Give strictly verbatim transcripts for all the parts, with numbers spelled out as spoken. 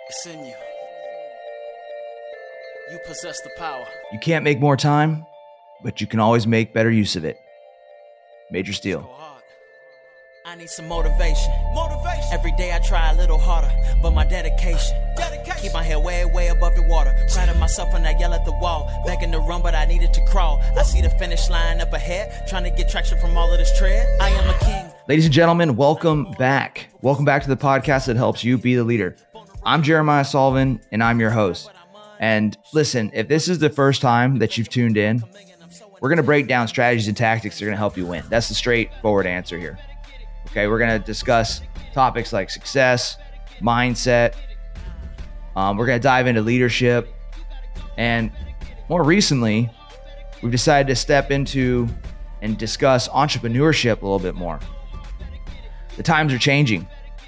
It's in you. You possess the power. You can't make more time, but you can always make better use of it. Major Steel. Go hard. I need some motivation. Motivation. Every day I try a little harder, but my dedication. Dedication. Keep my head way, way above the water. Proud of myself when I yell at the wall. Begging to run, but I needed to crawl. I see the finish line up ahead, trying to get traction from all of this tread. I am a king. Ladies and gentlemen, welcome back. Welcome back to the podcast that helps you be the leader. I'm Jeremiah Sullivan, and I'm your host. And listen, if this is the first time that you've tuned in, we're going to break down strategies and tactics that are going to help you win. That's the straightforward answer here. Okay, we're going to discuss topics like success, mindset. Um, we're going to dive into leadership. And more recently, we've decided to step into and discuss entrepreneurship a little bit more. The times are changing.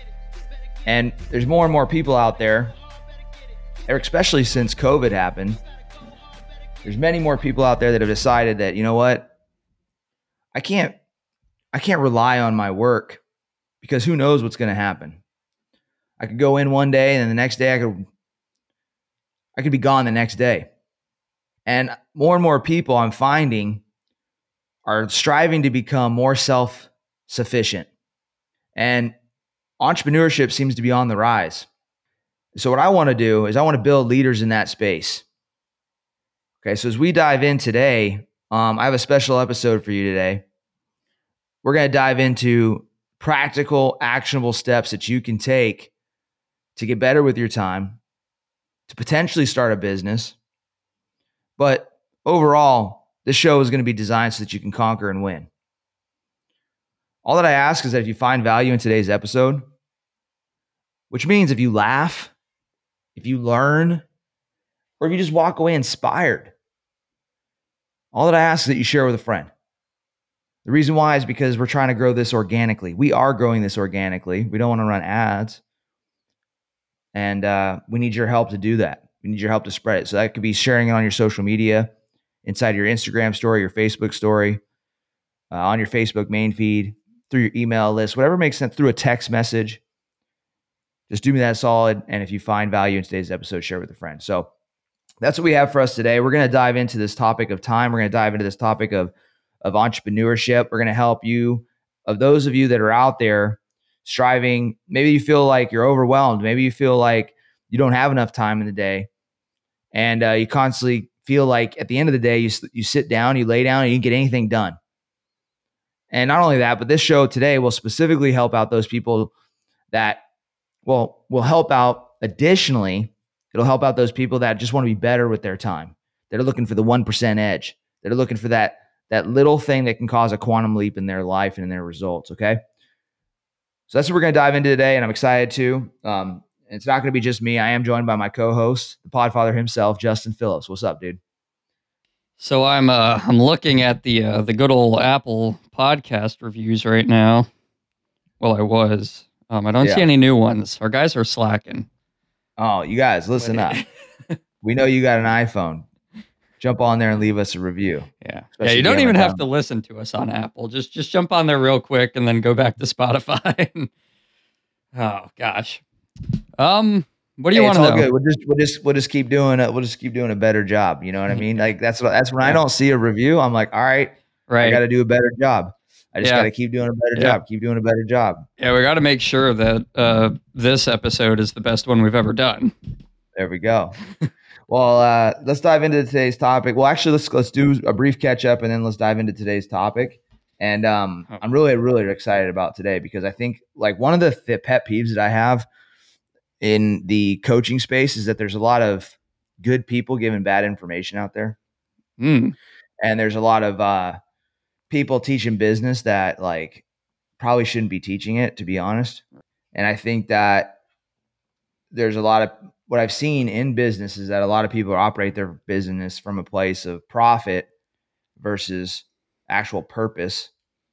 And there's more and more people out there, especially since COVID happened. There's many more people out there that have decided that, you know what, I can't, I can't rely on my work because who knows what's going to happen. I could go in one day and the next day I could, I could be gone the next day. And more and more people I'm finding are striving to become more self-sufficient. And entrepreneurship seems to be on the rise. So what I want to do is I want to build leaders in that space. Okay, so as we dive in today, um, I have a special episode for you today. We're going to dive into practical, actionable steps that you can take to get better with your time, to potentially start a business. But overall, this show is going to be designed so that you can conquer and win. All that I ask is that if you find value in today's episode, which means if you laugh, if you learn, or if you just walk away inspired, all that I ask is that you share with a friend. The reason why is because we're trying to grow this organically. We are growing this organically. We don't want to run ads. And uh, we need your help to do that. We need your help to spread it. So that could be sharing it on your social media, inside your Instagram story, your Facebook story, uh, on your Facebook main feed, through your email list, whatever makes sense, through a text message. Just do me that solid. And if you find value in today's episode, share it with a friend. So that's what we have for us today. We're going to dive into this topic of time. We're going to dive into this topic of, of entrepreneurship. We're going to help you, of those of you that are out there striving. Maybe you feel like you're overwhelmed. Maybe you feel like you don't have enough time in the day. And uh, you constantly feel like at the end of the day, you, you sit down, you lay down, and you didn't get anything done. And not only that, but this show today will specifically help out those people that Well, will help out additionally. It'll help out those people that just want to be better with their time. That are looking for the one percent edge. That are looking for that, that little thing that can cause a quantum leap in their life and in their results, okay? So that's what we're going to dive into today, and I'm excited to. Um, it's not going to be just me. I am joined by my co-host, the Podfather himself, Justin Phillips. What's up, dude? So I'm uh, I'm looking at the uh, the good old Apple podcast reviews right now. Well, I was. Um, I don't yeah. see any new ones. Our guys are slacking. Oh, you guys, listen up. We know you got an iPhone. Jump on there and leave us a review. Yeah. Yeah, you don't even have to listen to us on Apple. Just just jump on there real quick and then go back to Spotify. Oh gosh. Um, what do you hey, want to know? Good. We'll just we'll just we'll just keep doing it. We'll just keep doing a better job. You know what I mean? Like that's what that's when yeah. I don't see a review. I'm like, all right, right. I got to do a better job. I just yeah. got to keep doing a better yeah. job. Keep doing a better job. Yeah, we got to make sure that uh, this episode is the best one we've ever done. There we go. Well, uh, let's dive into today's topic. Well, actually, let's let's do a brief catch up and then let's dive into today's topic. And um, oh. I'm really, really excited about today because I think like one of the th- pet peeves that I have in the coaching space is that there's a lot of good people giving bad information out there. Mm. And there's a lot of uh, people teaching business that like probably shouldn't be teaching it, to be honest. And I think that there's a lot of what I've seen in business is that a lot of people operate their business from a place of profit versus actual purpose.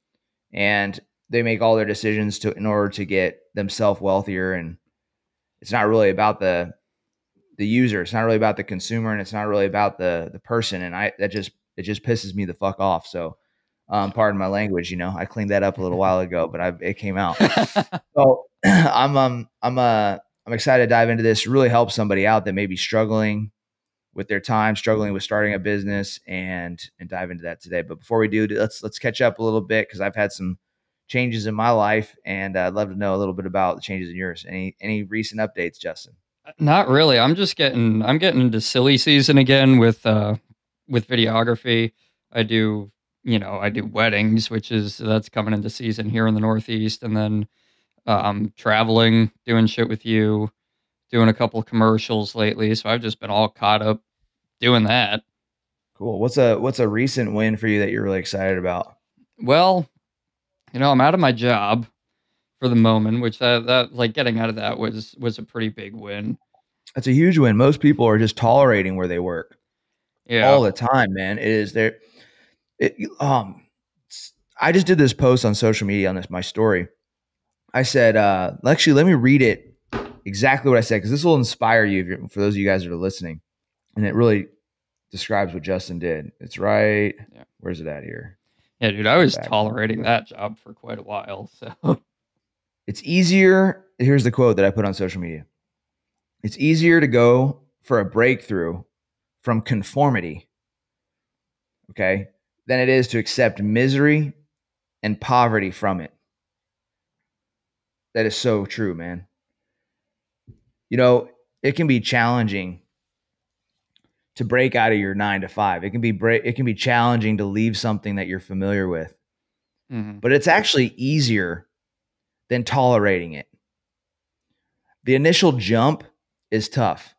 And they make all their decisions to in order to get themselves wealthier. And it's not really about the the user. It's not really about the consumer, and it's not really about the the person. And I that just it just pisses me the fuck off. So Um, pardon my language, you know, I cleaned that up a little while ago, but I, it came out. So I'm, um, I'm, uh, I'm excited to dive into this, really help somebody out that may be struggling with their time, struggling with starting a business, and and dive into that today. But before we do, let's let's catch up a little bit because I've had some changes in my life, and I'd love to know a little bit about the changes in yours. Any any recent updates, Justin? Not really. I'm just getting I'm getting into silly season again with uh with videography. I do, you know, I do weddings, which is that's coming into season here in the Northeast, and then um traveling, doing shit with you, doing a couple of commercials lately. So I've just been all caught up doing that. Cool. What's a what's a recent win for you that you're really excited about? Well, you know, I'm out of my job for the moment, which that, that like getting out of that was was a pretty big win. That's a huge win. Most people are just tolerating where they work. Yeah. All the time, man. It is there. It, um, I just did this post on social media on this, my story. I said, uh, actually, let me read it exactly what I said, because this will inspire you for those of you guys that are listening. And it really describes what Justin did. It's right. Yeah. Where's it at here? Yeah, dude, I was tolerating that job for quite a while. So it's easier. Here's the quote that I put on social media. It's easier to go for a breakthrough from conformity, okay, than it is to accept misery and poverty from it. That is so true, man. You know, it can be challenging to break out of your nine to five. It can be break, it can be challenging to leave something that you're familiar with. Mm-hmm. But it's actually easier than tolerating it. The initial jump is tough.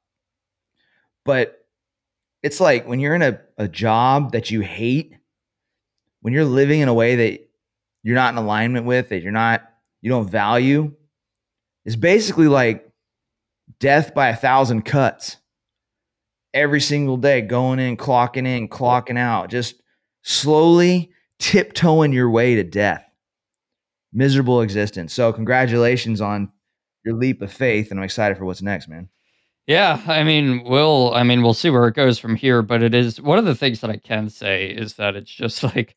But it's like when you're in a, a job that you hate, when you're living in a way that you're not in alignment with, that you're not, you don't value, it's basically like death by a thousand cuts. Every single day, going in, clocking in, clocking out, just slowly tiptoeing your way to death. Miserable existence. So congratulations on your leap of faith, and I'm excited for what's next, man. Yeah, I mean, we'll I mean, we'll see where it goes from here, but it is one of the things that I can say is that it's just like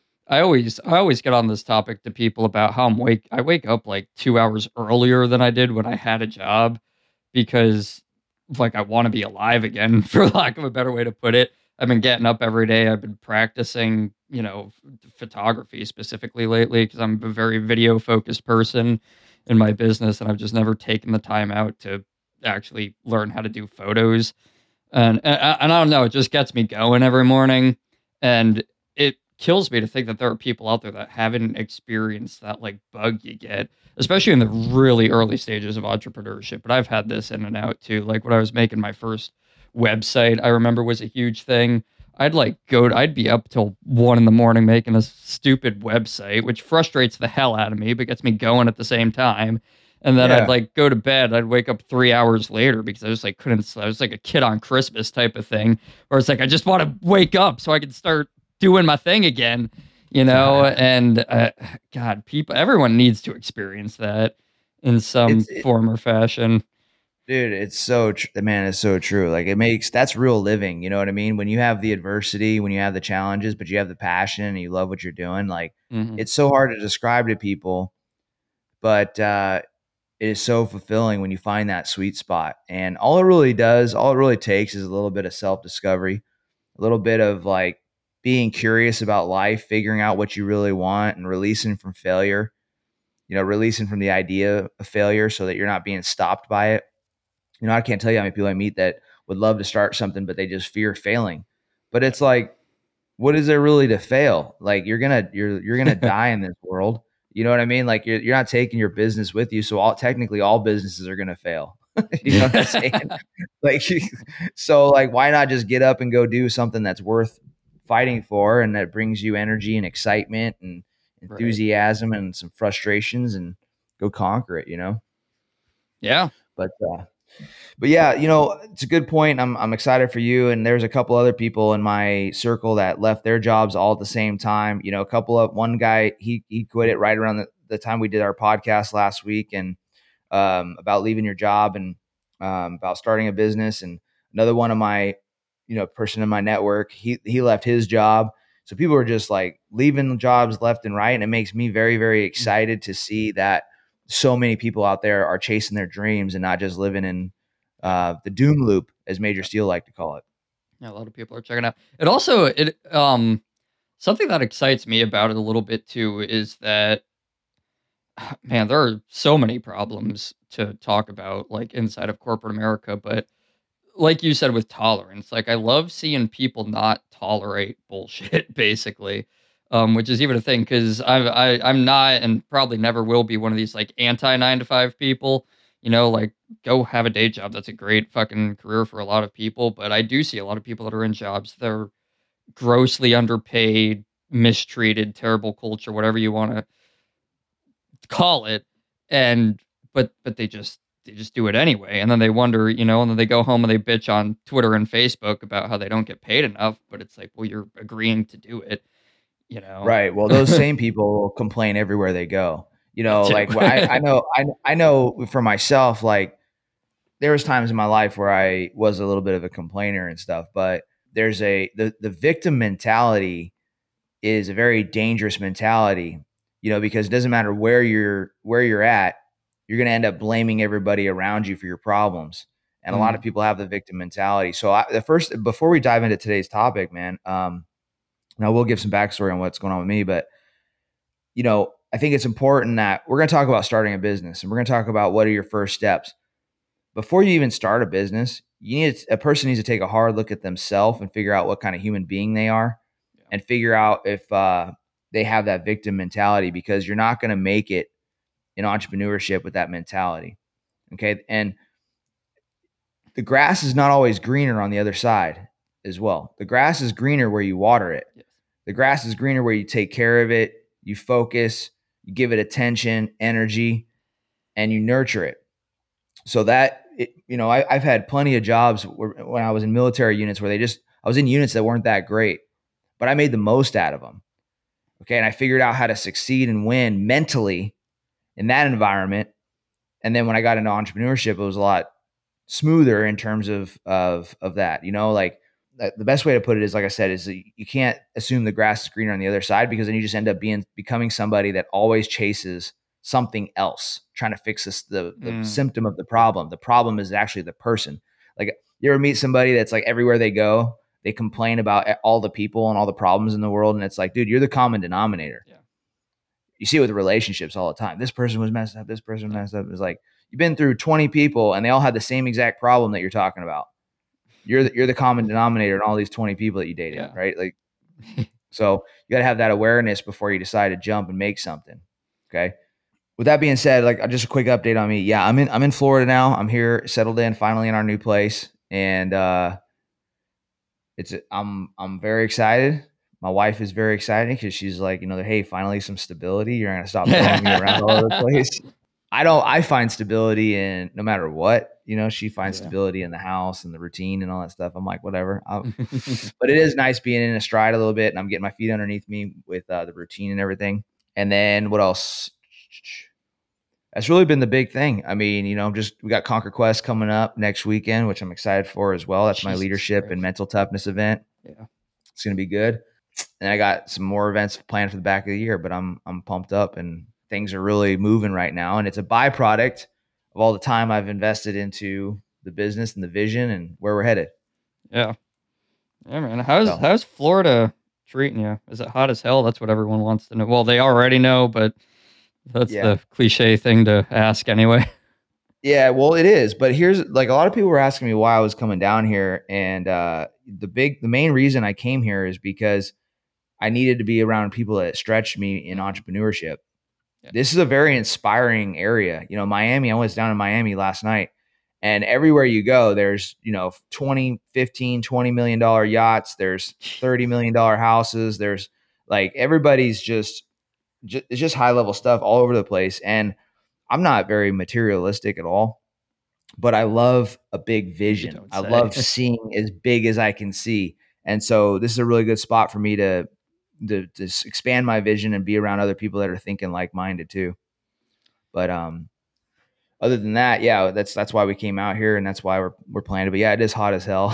I always I always get on this topic to people about how I'm wake I wake up like two hours earlier than I did when I had a job, because like I want to be alive again, for lack of a better way to put it. I've been getting up every day. I've been practicing, you know, photography specifically lately because I'm a very video focused person in my business, and I've just never taken the time out to actually learn how to do photos. And, and and I don't know, it just gets me going every morning, and it kills me to think that there are people out there that haven't experienced that like bug you get, especially in the really early stages of entrepreneurship. But I've had this in and out too. Like when I was making my first website, I remember was a huge thing. I'd like go to, I'd be up till one in the morning making a stupid website, which frustrates the hell out of me, but gets me going at the same time. And then yeah. I'd like go to bed. I'd wake up three hours later because I just like couldn't. I was like a kid on Christmas type of thing, where it's like I just want to wake up so I can start doing my thing again, you know. And uh, God, people, everyone needs to experience that in some it's, it, form or fashion. Dude, it's so tr- man, it's so true. Like it makes that's real living. You know what I mean? When you have the adversity, when you have the challenges, but you have the passion and you love what you're doing. Like mm-hmm. It's so hard to describe to people, but. uh It is so fulfilling when you find that sweet spot. And all it really does, all it really takes is a little bit of self-discovery, a little bit of like being curious about life, figuring out what you really want and releasing from failure, you know, releasing from the idea of failure so that you're not being stopped by it. You know, I can't tell you how many people I meet that would love to start something, but they just fear failing. But it's like, what is there really to fail? Like you're going to, you're, you're going to die in this world. You know what I mean? Like you're you're not taking your business with you. So all technically all businesses are going to fail. You know what I'm saying? Like, so like, why not just get up and go do something that's worth fighting for and that brings you energy and excitement and enthusiasm right. and some frustrations and go conquer it, you know? Yeah. But, uh, but yeah, you know, it's a good point. I'm I'm excited for you. And there's a couple other people in my circle that left their jobs all at the same time. You know, a couple of one guy, he he quit it right around the, the time we did our podcast last week and um, about leaving your job and um, about starting a business. And another one of my, you know, person in my network, he he left his job. So people are just like leaving jobs left and right. And it makes me very, very excited to see that so many people out there are chasing their dreams and not just living in uh, the doom loop, as Major Steel like to call it. Yeah, a lot of people are checking out. It also it um something that excites me about it a little bit too is that, man, there are so many problems to talk about like inside of corporate America, but like you said with tolerance, like I love seeing people not tolerate bullshit basically. Um, which is even a thing because I I I'm not and probably never will be one of these like anti nine to five people. You know, like go have a day job. That's a great fucking career for a lot of people. But I do see a lot of people that are in jobs that are grossly underpaid, mistreated, terrible culture, whatever you want to call it. And but but they just they just do it anyway. And then they wonder, you know, and then they go home and they bitch on Twitter and Facebook about how they don't get paid enough. But it's like, well, you're agreeing to do it, you know? Right. Well, those same people complain everywhere they go. You know, Too. like I, I know, I, I know for myself, like there was times in my life where I was a little bit of a complainer and stuff, but there's a, the, the victim mentality is a very dangerous mentality, you know, because it doesn't matter where you're, where you're at, you're going to end up blaming everybody around you for your problems. And a lot of Mm. people have the victim mentality. So I, the first, before we dive into today's topic, man, um, and I will give some backstory on what's going on with me, but you know, I think it's important that we're going to talk about starting a business and we're going to talk about what are your first steps. Before you even start a business, you need a person needs to take a hard look at themselves and figure out what kind of human being they are Yeah. and figure out if uh, they have that victim mentality, because you're not going to make it in entrepreneurship with that mentality. Okay. And the grass is not always greener on the other side as well. The grass is greener where you water it. Yes. The grass is greener where you take care of it, you focus, you give it attention, energy, and you nurture it. So that, it, you know, I, I've had plenty of jobs where, when I was in military units where they just, I was in units that weren't that great, but I made the most out of them. Okay. And I figured out how to succeed and win mentally in that environment. And then when I got into entrepreneurship, it was a lot smoother in terms of, of, of that, you know, like, the best way to put it is, like I said, is that you can't assume the grass is greener on the other side, because then you just end up being becoming somebody that always chases something else, trying to fix this, the, the Mm. symptom of the problem. The problem is actually the person. Like, you ever meet somebody that's like everywhere they go, they complain about all the people and all the problems in the world. And it's like, dude, you're the common denominator. Yeah. You see it with relationships all the time. This person was messed up. This person was messed up. It's like, you've been through twenty people and they all had the same exact problem that you're talking about. You're the, you're the common denominator in all these twenty people that you dated, Yeah. right? Like, so you got to have that awareness before you decide to jump and make something. Okay. With that being said, like, just a quick update on me. Yeah, I'm in I'm in Florida now. I'm here, settled in, finally in our new place, and uh, it's I'm I'm very excited. My wife is very excited because she's like, you know, hey, finally some stability. You're not gonna stop throwing me around all over the place. I don't. I find stability in no matter what. You know, she finds Yeah. stability in the house and the routine and all that stuff. I'm like, whatever. But it is nice being in a stride a little bit, and I'm getting my feet underneath me with uh, the routine and everything. And then what else? That's really been the big thing. I mean, you know, just we got Conquer Quest coming up next weekend, which I'm excited for as well. That's my Jesus leadership Christ. and mental toughness event. Yeah. It's gonna be good. And I got some more events planned for the back of the year, but I'm I'm pumped up and things are really moving right now. And it's a byproduct of all the time I've invested into the business and the vision and where we're headed. Yeah. Yeah, man. How's So. how's Florida treating you? Is it hot as hell? That's what everyone wants to know. Well, they already know, but that's Yeah. the cliche thing to ask anyway. Yeah, well, it is. But here's, like, a lot of people were asking me why I was coming down here. And uh, the big, the main reason I came here is because I needed to be around people that stretched me in entrepreneurship. Yeah. This is a very inspiring area. You know, Miami, I was down in Miami last night, and everywhere you go, there's, you know, twenty, fifteen, twenty million dollar yachts. There's thirty million dollar houses. There's like, everybody's just, just, it's just high level stuff all over the place. And I'm not very materialistic at all, but I love a big vision. don't I say. love seeing as big as I can see. And so this is a really good spot for me to, to, to expand my vision and be around other people that are thinking like-minded too. But, um, other than that, yeah, that's, that's why we came out here, and that's why we're, we're planning. But yeah, it is hot as hell.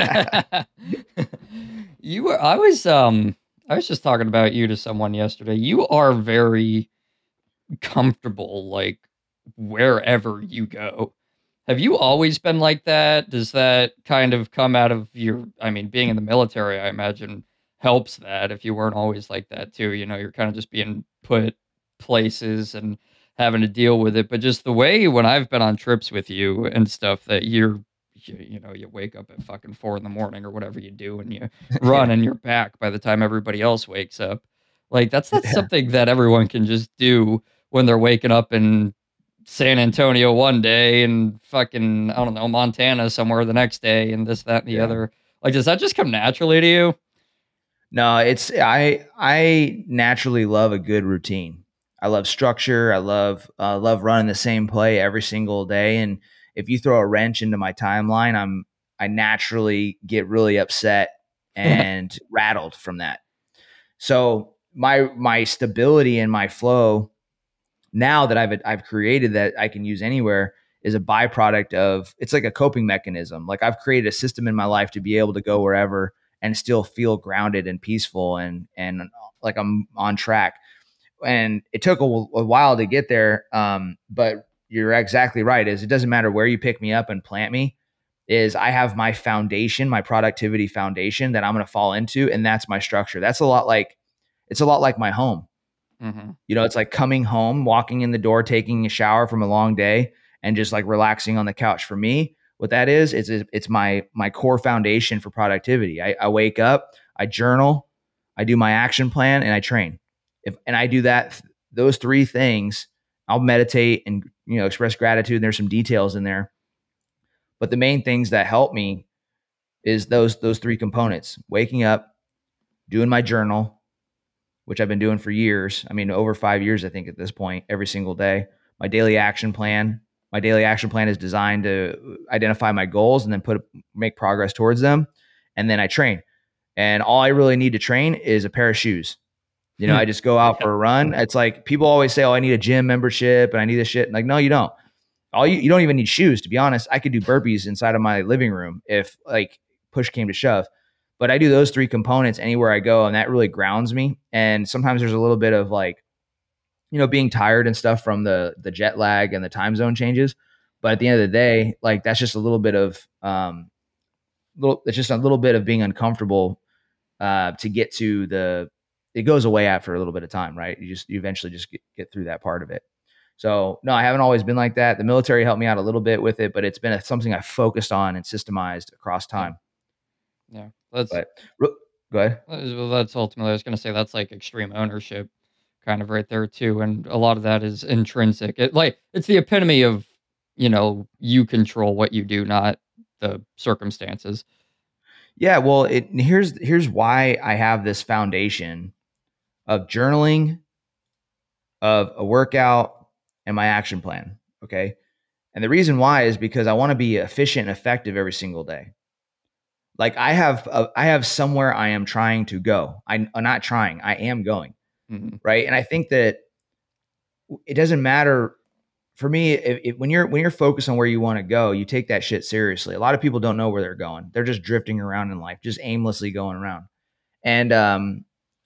You were, I was, um, I was just talking about you to someone yesterday. You are very comfortable, like wherever you go. Have you always been like that? Does that kind of come out of your, I mean, being in the military, I imagine helps that if you weren't always like that too. You know, you're kind of just being put places and having to deal with it. But just the way when I've been on trips with you and stuff that you're, you, you know, you wake up at fucking four in the morning or whatever you do and you run Yeah. and you're back by the time everybody else wakes up. Like that's not Yeah. something that everyone can just do when they're waking up in San Antonio one day and fucking, I don't know, Montana somewhere the next day and this, that, and the Yeah. other. Like, does that just come naturally to you? No, it's I I naturally love a good routine. I love structure. I love uh, love running the same play every single day. And if you throw a wrench into my timeline, I'm I naturally get really upset and rattled from that. So my my stability and my flow now that I've I've created that I can use anywhere is a byproduct of it's like a coping mechanism. Like I've created a system in my life to be able to go wherever and still feel grounded and peaceful and and like I'm on track. And it took a, a while to get there, um, but you're exactly right. Is it doesn't matter where you pick me up and plant me. Is I have my foundation, my productivity foundation that I'm going to fall into, and that's my structure. That's a lot like it's a lot like my home. Mm-hmm. You know, it's like coming home, walking in the door, taking a shower from a long day, and just like relaxing on the couch. For me, what that is, it's it's my my core foundation for productivity. I, I wake up, I journal, I do my action plan, and I train. If and I do that, those three things, I'll meditate and you know express gratitude. And there's some details in there, but the main things that help me is those those three components: waking up, doing my journal, which I've been doing for years. I mean, over five years, I think at this point, every single day. My daily action plan. My daily action plan is designed to identify my goals and then put make progress towards them. And then I train. And all I really need to train is a pair of shoes. You know, I just go out Yeah. for a run. It's like people always say, "Oh, I need a gym membership and I need this shit." Like, no, you don't. All you you don't even need shoes. To be honest, I could do burpees inside of my living room if like push came to shove. But I do those three components anywhere I go, and that really grounds me. And sometimes there's a little bit of like, you know, being tired and stuff from the the jet lag and the time zone changes. But at the end of the day, like that's just a little bit of um, little. It's just a little bit of being uncomfortable uh, to get to the. It goes away after a little bit of time, right? You just you eventually just get, get through that part of it. So no, I haven't always been like that. The military helped me out a little bit with it, but it's been a, something I focused on and systemized across time. Yeah. yeah. That's, But go ahead. well, that's ultimately, I was going to say, that's like extreme ownership kind of right there too. And a lot of that is intrinsic. It like, it's the epitome of, you know, you control what you do, not the circumstances. Yeah, well, it here's here's why I have this foundation of journaling, of a workout, and my action plan. Okay. And the reason why is because I want to be efficient and effective every single day. Like I have, a, I have somewhere I am trying to go. I, I'm not trying. I am going. Mm-hmm. Right. And I think that it doesn't matter for me. If, if, when you're when you're focused on where you want to go, you take that shit seriously. A lot of people don't know where they're going. They're just drifting around in life, just aimlessly going around, and um,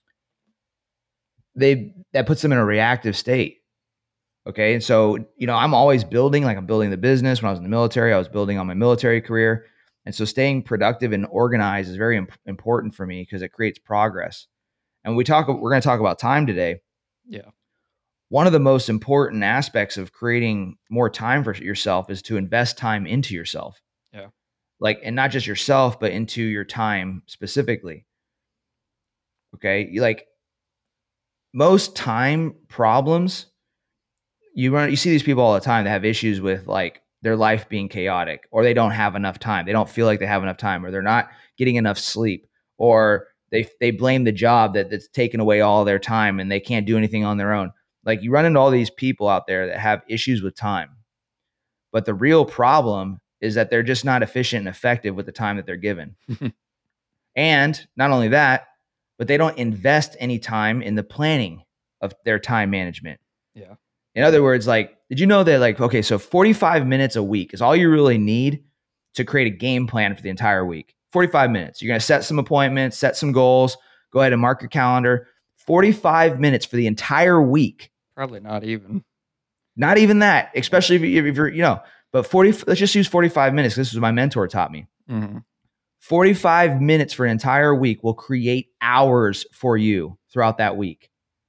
they that puts them in a reactive state. Okay. And so, you know, I'm always building, like I'm building the business. When I was in the military, I was building on my military career. And so staying productive and organized is very imp- important for me because it creates progress. And we talk, we're going to talk about time today. Yeah. One of the most important aspects of creating more time for yourself is to invest time into yourself. Yeah. Like, and not just yourself, but into your time specifically. Okay. You like most time problems, you run, you see these people all the time that have issues with like their life being chaotic, or they don't have enough time. They don't feel like they have enough time, or they're not getting enough sleep, or they they blame the job that, that's taken away all their time and they can't do anything on their own. Like you run into all these people out there that have issues with time. But the real problem is that they're just not efficient and effective with the time that they're given. And not only that, but they don't invest any time in the planning of their time management. Yeah. In other words, like, did you know that like, okay, so forty-five minutes a week is all you really need to create a game plan for the entire week. forty-five minutes. You're going to set some appointments, set some goals, go ahead and mark your calendar. forty-five minutes for the entire week. Probably not even. Not even that, especially if, you, if you're, you know, but forty, let's just use forty-five minutes. This is what my mentor taught me. Mm-hmm. forty-five minutes for an entire week will create hours for you throughout that week.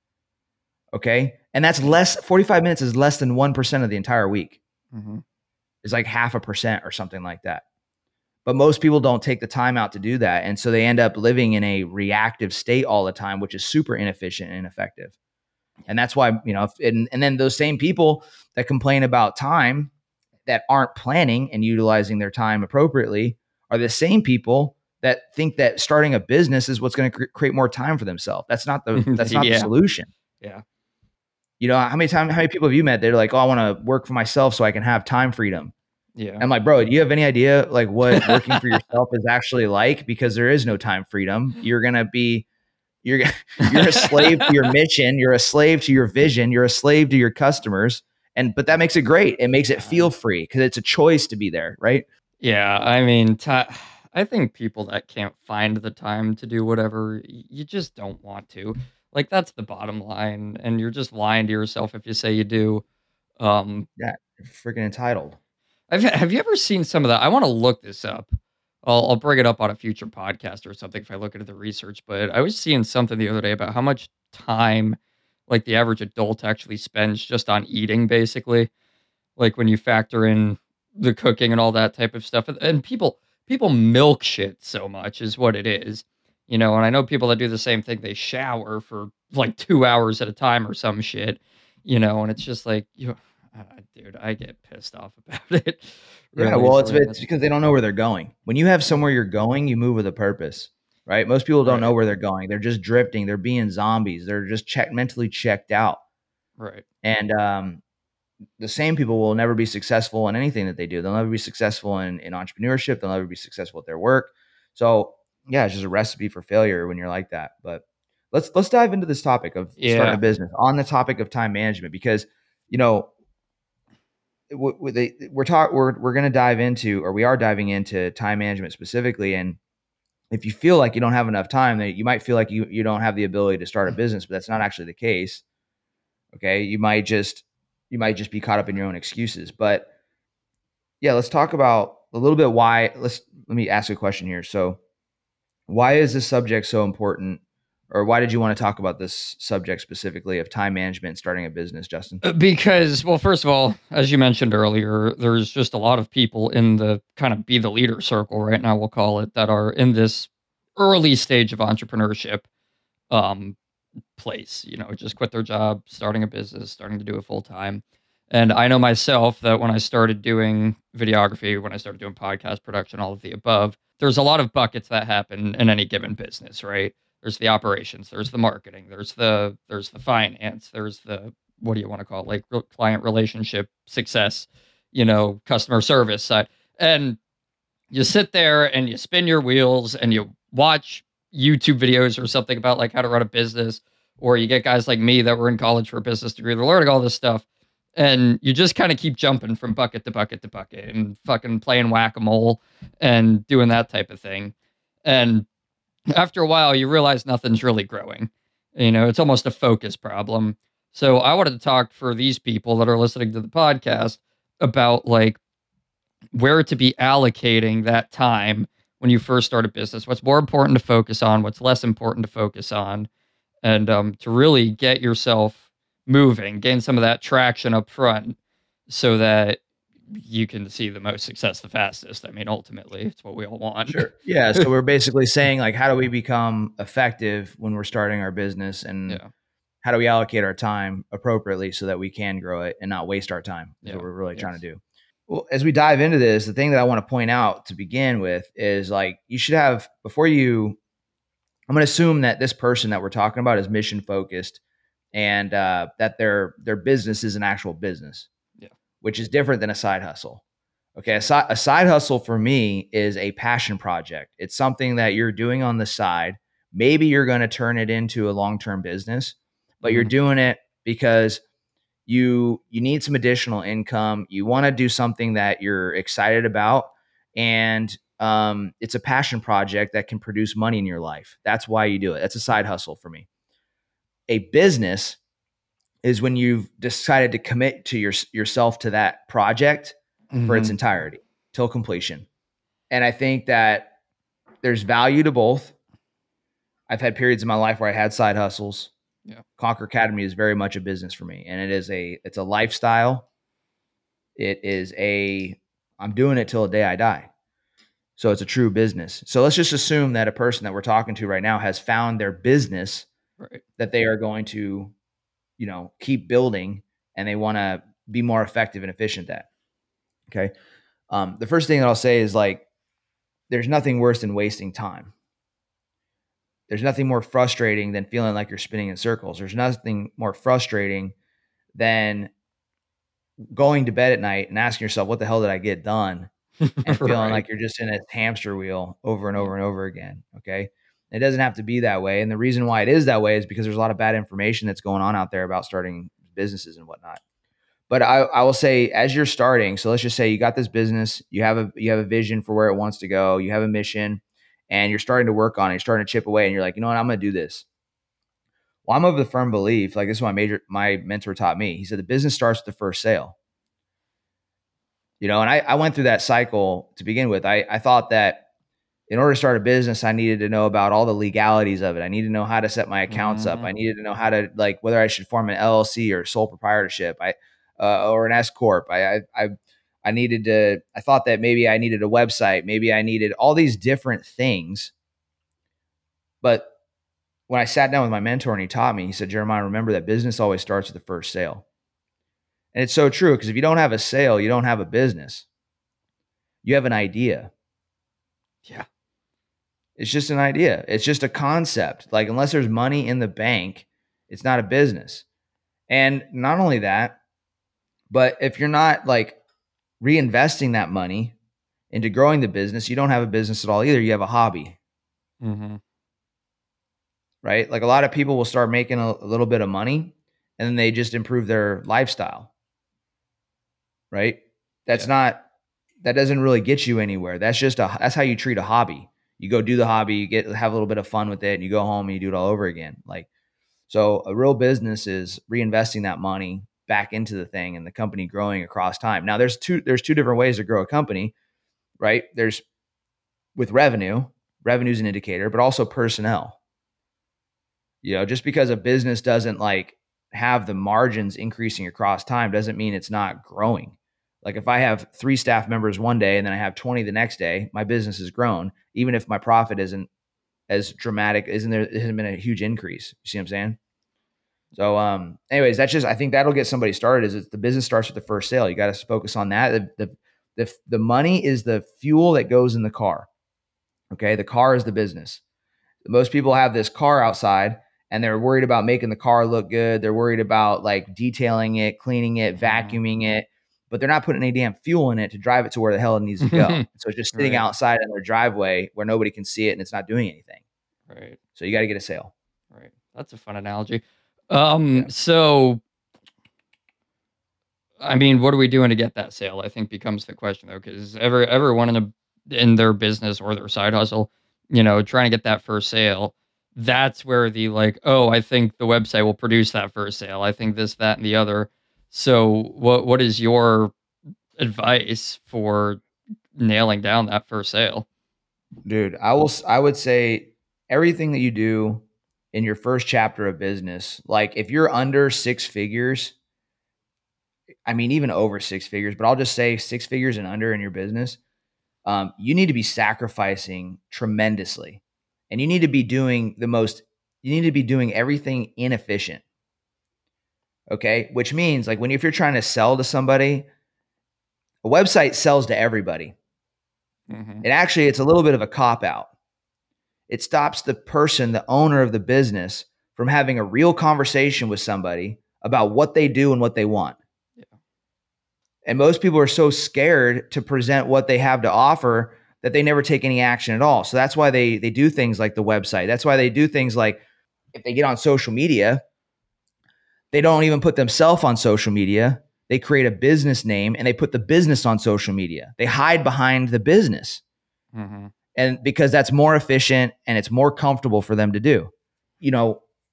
Okay. And that's less, forty-five minutes is less than one percent of the entire week. Mm-hmm. It's like half a percent or something like that. But most people don't take the time out to do that. And so they end up living in a reactive state all the time, which is super inefficient and ineffective. And that's why, you know, if, and, and then those same people that complain about time that aren't planning and utilizing their time appropriately are the same people that think that starting a business is what's going to cre- create more time for themselves. That's not the, that's not yeah. the solution. Yeah. You know, how many times, how many people have you met? They're like, oh, I want to work for myself so I can have time freedom. Yeah. I'm like, bro, do you have any idea like what working for yourself is actually like? Because there is no time freedom. You're going to be, you're, you're a slave to your mission. You're a slave to your vision. You're a slave to your customers. And, but that makes it great. It makes it feel free because it's a choice to be there. Right. Yeah. I mean, t- I think people that can't find the time to do whatever, you just don't want to. Like, that's the bottom line. And you're just lying to yourself if you say you do. Um, yeah. Freaking entitled. I've, have you ever seen some of that? I want to look this up. I'll, I'll bring it up on a future podcast or something if I look into the research. But I was seeing something the other day about how much time, like the average adult actually spends just on eating, basically. Like when you factor in the cooking and all that type of stuff. And people people milk shit so much is what it is. You know, and I know people that do the same thing. They shower for like two hours at a time or some shit. You know, and it's just like, you. Uh, dude, I get pissed off about it. Really. Yeah, well, it's, it's because they don't know where they're going. When you have somewhere you're going, you move with a purpose, right? Most people don't right. know where they're going. They're just drifting. They're being zombies. They're just check, mentally checked out. Right. And um, the same people will never be successful in anything that they do. They'll never be successful in, in entrepreneurship. They'll never be successful at their work. So, yeah, it's just a recipe for failure when you're like that. But let's let's dive into this topic of yeah. starting a business on the topic of time management because, you know, we're talk we're we're going to dive into, or we are diving into time management specifically. And if you feel like you don't have enough time, that you might feel like you you don't have the ability to start a business, but that's not actually the case. Okay, you might just you might just be caught up in your own excuses. But yeah, let's talk about a little bit why. Let's let me ask a question here. So, why is this subject so important? Or why did you want to talk about this subject specifically of time management and starting a business, Justin? Because, well, first of all, as you mentioned earlier, there's just a lot of people in the kind of be the leader circle right now, we'll call it, that are in this early stage of entrepreneurship um, place, you know, just quit their job, starting a business, starting to do it full time. And I know myself that when I started doing videography, when I started doing podcast production, all of the above, there's a lot of buckets that happen in any given business, right? There's the operations, there's the marketing, there's the there's the finance, there's the, what do you want to call it, like re- client relationship success, you know, customer service side. And you sit there and you spin your wheels and you watch YouTube videos or something about like how to run a business, or you get guys like me that were in college for a business degree, they're learning all this stuff. And you just kind of keep jumping from bucket to bucket to bucket and fucking playing whack-a-mole and doing that type of thing. And after a while, you realize nothing's really growing. You know, it's almost a focus problem. So I wanted to talk for these people that are listening to the podcast about like where to be allocating that time when you first start a business. What's more important to focus on, what's less important to focus on, and um, to really get yourself moving, gain some of that traction up front so that you can see the most success the fastest. I mean, ultimately, it's what we all want. Sure. Yeah. So we're basically saying, like, how do we become effective when we're starting our business, and yeah. how do we allocate our time appropriately so that we can grow it and not waste our time? Is yeah. what we're really yes. trying to do. Well, as we dive into this, the thing that I want to point out to begin with is like, you should have, before you, I'm going to assume that this person that we're talking about is mission focused, and uh, that their their business is an actual business. Which is different than a side hustle. Okay, a, si- a side hustle for me is a passion project. It's something that you're doing on the side. Maybe you're going to turn it into a long-term business, but mm-hmm. you're doing it because you you need some additional income. You want to do something that you're excited about, and um, it's a passion project that can produce money in your life. That's why you do it. That's a side hustle for me. A business is when you've decided to commit to your, yourself to that project mm-hmm. for its entirety till completion. And I think that there's value to both. I've had periods in my life where I had side hustles. Yeah. Conquer Academy is very much a business for me, and it is a, it's a lifestyle. It is a, I'm doing it till the day I die. So it's a true business. So let's just assume that a person that we're talking to right now has found their business right. that they are going to, you know, keep building, and they want to be more effective and efficient at. Okay. Um, the first thing that I'll say is like, there's nothing worse than wasting time. There's nothing more frustrating than feeling like you're spinning in circles. There's nothing more frustrating than going to bed at night and asking yourself, what the hell did I get done? And feeling right. like you're just in a hamster wheel over and over and over again. Okay. It doesn't have to be that way. And the reason why it is that way is because there's a lot of bad information that's going on out there about starting businesses and whatnot. But I, I will say, as you're starting, so let's just say you got this business, you have a you have a vision for where it wants to go, you have a mission, and you're starting to work on it, you're starting to chip away, and you're like, you know what, I'm going to do this. Well, I'm of the firm belief, like this is what my major my mentor taught me. He said the business starts with the first sale. You know, and I, I went through that cycle to begin with. I, I thought that in order to start a business, I needed to know about all the legalities of it. I needed to know how to set my accounts mm-hmm. up. I needed to know how to, like, whether I should form an L L C or sole proprietorship. I Uh, or an S corp. I, I, I needed to, I thought that maybe I needed a website. Maybe I needed all these different things. But when I sat down with my mentor and he taught me, he said, Jeremiah, remember that business always starts with the first sale. And it's so true, because if you don't have a sale, you don't have a business. You have an idea. Yeah. It's just an idea. It's just a concept. Like, unless there's money in the bank, it's not a business. And not only that, but if you're not like reinvesting that money into growing the business, you don't have a business at all either. You have a hobby, mm-hmm. right? Like a lot of people will start making a, a little bit of money and then they just improve their lifestyle, right? That's yeah. not, that doesn't really get you anywhere. That's just a, that's how you treat a hobby. You go do the hobby, you get, have a little bit of fun with it, and you go home and you do it all over again. Like, so a real business is reinvesting that money back into the thing and the company growing across time. Now there's two, there's two different ways to grow a company, right? There's with revenue, revenue is an indicator, but also personnel. You know, just because a business doesn't like have the margins increasing across time doesn't mean it's not growing. Like if I have three staff members one day and then I have twenty the next day, my business has grown, even if my profit isn't as dramatic, isn't there, it hasn't been a huge increase. You see what I'm saying? So, um, anyways, that's just, I think that'll get somebody started. Is the business starts with the first sale. You got to focus on that. The, the, the, the money is the fuel that goes in the car. Okay. The car is the business. Most people have this car outside and they're worried about making the car look good. They're worried about like detailing it, cleaning it, vacuuming it, but they're not putting any damn fuel in it to drive it to where the hell it needs to go. So it's just sitting right. outside in their driveway where nobody can see it and it's not doing anything. Right. So you got to get a sale. Right. That's a fun analogy. Um, Yeah. So, I mean, what are we doing to get that sale? I think becomes the question though, because every everyone in a, in their business or their side hustle, you know, trying to get that first sale, that's where the like, oh, I think the website will produce that first sale. I think this, that, and the other. So, what what is your advice for nailing down that first sale? Dude, I will. I would say everything that you do in your first chapter of business, like if you're under six figures, I mean, even over six figures, but I'll just say six figures and under in your business, um, you need to be sacrificing tremendously, and you need to be doing the most, you need to be doing everything inefficient. Okay. Which means like when, if you're trying to sell to somebody, a website sells to everybody. Mm-hmm. And actually it's a little bit of a cop out. It stops the person, the owner of the business, from having a real conversation with somebody about what they do and what they want. Yeah. And most people are so scared to present what they have to offer that they never take any action at all. So that's why they they do things like the website. That's why they do things like if they get on social media, they don't even put themselves on social media. They create a business name and they put the business on social media. They hide behind the business. Mm-hmm. And because that's more efficient and it's more comfortable for them to do. You know,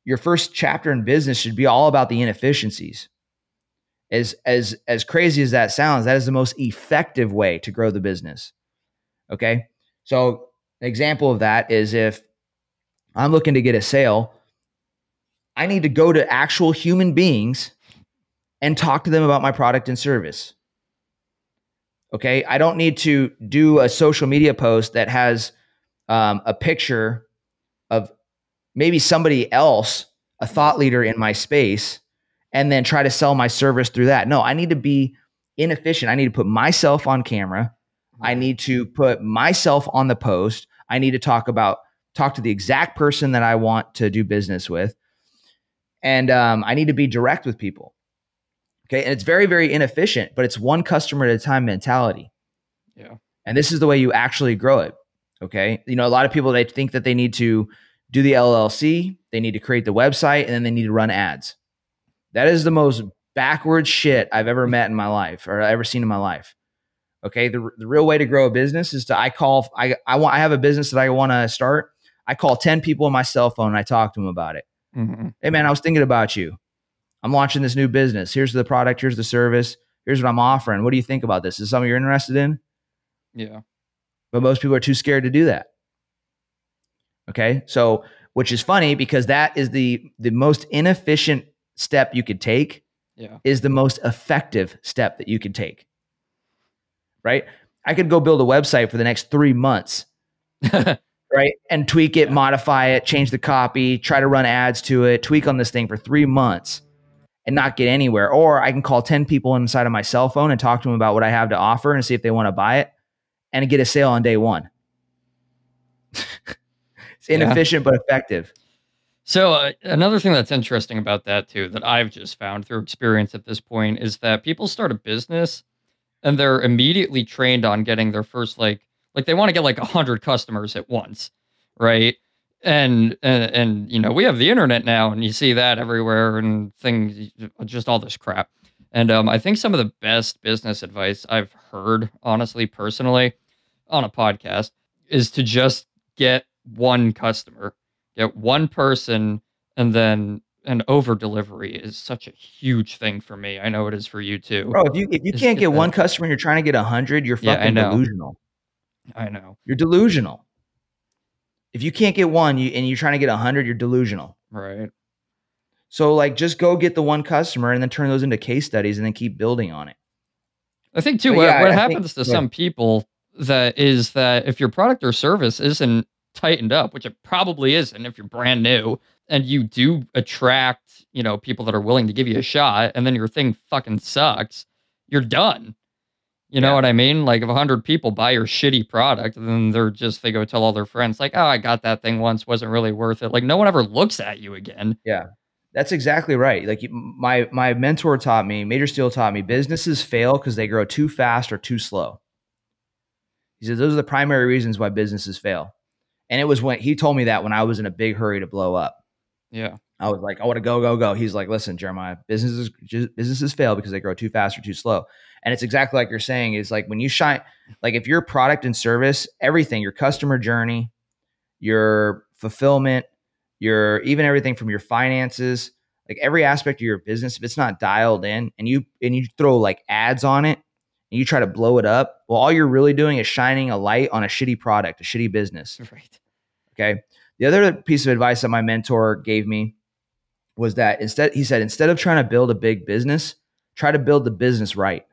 your first chapter in business should be all about the inefficiencies. As, as, as crazy as that sounds, that is the most effective way to grow the business. Okay. So an example of that is if I'm looking to get a sale, I need to go to actual human beings and talk to them about my product and service. Okay. I don't need to do a social media post that has um, a picture of maybe somebody else, a thought leader in my space, and then try to sell my service through that. No, I need to be inefficient. I need to put myself on camera. I need to put myself on the post. I need to talk about, talk to the exact person that I want to do business with. And um, I need to be direct with people. Okay. And it's very, very inefficient, but it's one customer at a time mentality. Yeah. And this is the way you actually grow it. Okay. You know, a lot of people, they think that they need to do the L L C, they need to create the website, and then they need to run ads. That is the most backwards shit I've ever met in my life or ever seen in my life. Okay. The, the real way to grow a business is to, I call, I, I want, I have a business that I want to start. I call ten people on my cell phone and I talk to them about it. Mm-hmm. Hey man, I was thinking about you. I'm launching this new business. Here's the product. Here's the service. Here's what I'm offering. What do you think about this? Is this something you're interested in? Yeah. But most people are too scared to do that. Okay. So, which is funny because that is the, the most inefficient step you could take. Yeah. Is the most effective step that you could take. Right. I could go build a website for the next three months. Right. And tweak it, yeah. modify it, change the copy, try to run ads to it, tweak on this thing for three months and not get anywhere. Or I can call ten people inside of my cell phone and talk to them about what I have to offer and see if they want to buy it and get a sale on day one. It's inefficient, yeah. but effective. So uh, another thing that's interesting about that too, that I've just found through experience at this point, is that people start a business and they're immediately trained on getting their first, like, like they want to get like a hundred customers at once. Right. And, and, and, you know, we have the internet now and you see that everywhere and things, just all this crap. And um, I think some of the best business advice I've heard, honestly, personally, on a podcast is to just get one customer, get one person, and then an over delivery is such a huge thing for me. I know it is for you too. Bro, if you if you can't get, get one customer and you're trying to get a hundred, you're fucking yeah, I delusional. I know. You're delusional. If you can't get one you, and you're trying to get a hundred, you're delusional. Right. So like just go get the one customer and then turn those into case studies and then keep building on it. I think too, but what, yeah, what happens think, to yeah. some people that is that if your product or service isn't tightened up, which it probably isn't if you're brand new, and you do attract, you know, people that are willing to give you a shot, and then your thing fucking sucks, you're done. You know yeah. what I mean? Like if a hundred people buy your shitty product, and then they're just, they go tell all their friends like, oh, I got that thing once, wasn't really worth it. Like no one ever looks at you again. Yeah, that's exactly right. Like my, my mentor taught me, Major Steele taught me, businesses fail because they grow too fast or too slow. He said, those are the primary reasons why businesses fail. And it was when he told me that when I was in a big hurry to blow up. Yeah. I was like, I want to go, go, go. He's like, listen, Jeremiah, businesses, businesses fail because they grow too fast or too slow. And it's exactly like you're saying is like when you shine, like if your product and service, everything, your customer journey, your fulfillment, your, even everything from your finances, like every aspect of your business, if it's not dialed in and you, and you throw like ads on it and you try to blow it up, well, all you're really doing is shining a light on a shitty product, a shitty business. Right. Okay. The other piece of advice that my mentor gave me was that instead, he said, instead of trying to build a big business, try to build the business right.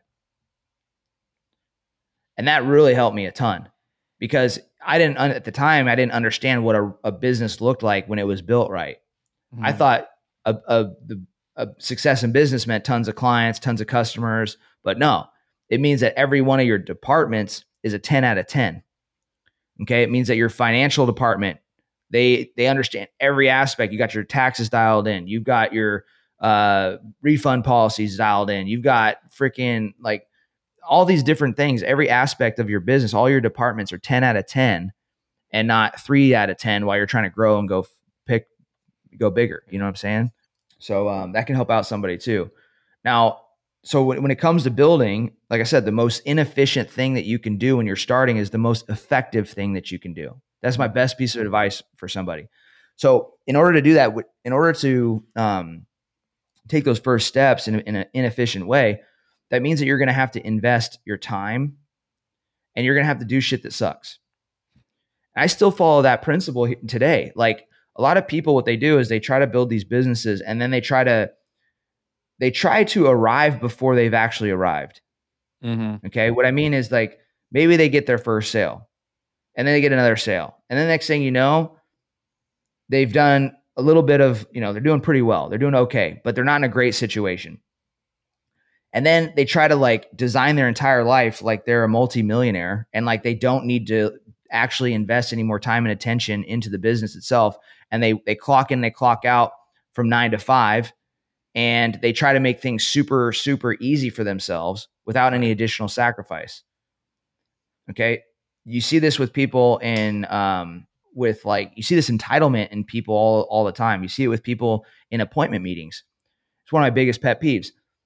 And that really helped me a ton because I didn't, at the time, I didn't understand what a, a business looked like when it was built right. Mm-hmm. I thought a, a, the, a success in business meant tons of clients, tons of customers, but no, it means that every one of your departments is a ten out of ten. Okay. It means that your financial department, they, they understand every aspect. You got your taxes dialed in. You've got your uh, refund policies dialed in. You've got freaking like all these different things, every aspect of your business, all your departments are ten out of ten and not three out of ten while you're trying to grow and go pick, go bigger. You know what I'm saying? So um, that can help out somebody too. Now, so when, when it comes to building, like I said, the most inefficient thing that you can do when you're starting is the most effective thing that you can do. That's my best piece of advice for somebody. So in order to do that, in order to um, take those first steps in, in an inefficient way, that means that you're going to have to invest your time and you're going to have to do shit that sucks. I still follow that principle today. Like a lot of people, what they do is they try to build these businesses and then they try to, they try to arrive before they've actually arrived. Mm-hmm. Okay. What I mean is like, maybe they get their first sale and then they get another sale. And then the next thing you know, they've done a little bit of, you know, they're doing pretty well. They're doing okay, but they're not in a great situation. And then they try to like design their entire life like they're a multimillionaire and like they don't need to actually invest any more time and attention into the business itself. And they they clock in, they clock out from nine to five, and they try to make things super, super easy for themselves without any additional sacrifice. Okay. You see this with people in, um, with like, you see this entitlement in people all, all the time. You see it with people in appointment meetings. It's one of my biggest pet peeves.